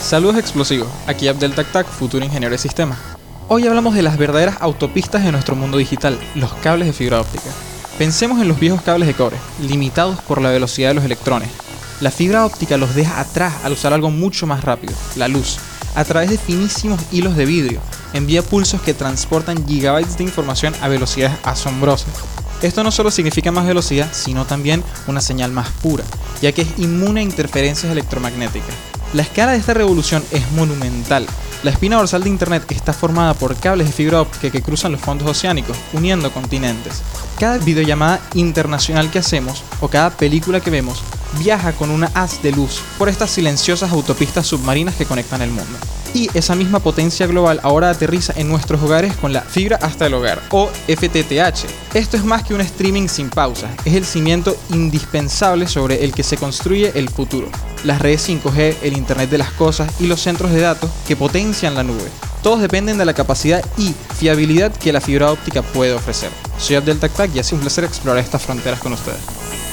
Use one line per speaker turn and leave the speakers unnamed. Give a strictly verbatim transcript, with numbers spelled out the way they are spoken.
Saludos explosivos, aquí Abdel Tac Tac, futuro ingeniero de sistemas. Hoy hablamos de las verdaderas autopistas de nuestro mundo digital, los cables de fibra óptica. Pensemos en los viejos cables de cobre, limitados por la velocidad de los electrones. La fibra óptica los deja atrás al usar algo mucho más rápido, la luz. A través de finísimos hilos de vidrio, envía pulsos que transportan gigabytes de información a velocidades asombrosas. Esto no solo significa más velocidad, sino también una señal más pura, ya que es inmune a interferencias electromagnéticas. La escala de esta revolución es monumental. La espina dorsal de Internet está formada por cables de fibra óptica que cruzan los fondos oceánicos, uniendo continentes. Cada videollamada internacional que hacemos, o cada película que vemos, viaja con una haz de luz por estas silenciosas autopistas submarinas que conectan el mundo. Y esa misma potencia global ahora aterriza en nuestros hogares con la fibra hasta el hogar, o F T T H. Esto es más que un streaming sin pausas, es el cimiento indispensable sobre el que se construye el futuro. Las redes cinco G, el Internet de las cosas y los centros de datos que potencian la nube. Todos dependen de la capacidad y fiabilidad que la fibra óptica puede ofrecer. Soy Abdel Tac Tac y ha sido un placer explorar estas fronteras con ustedes.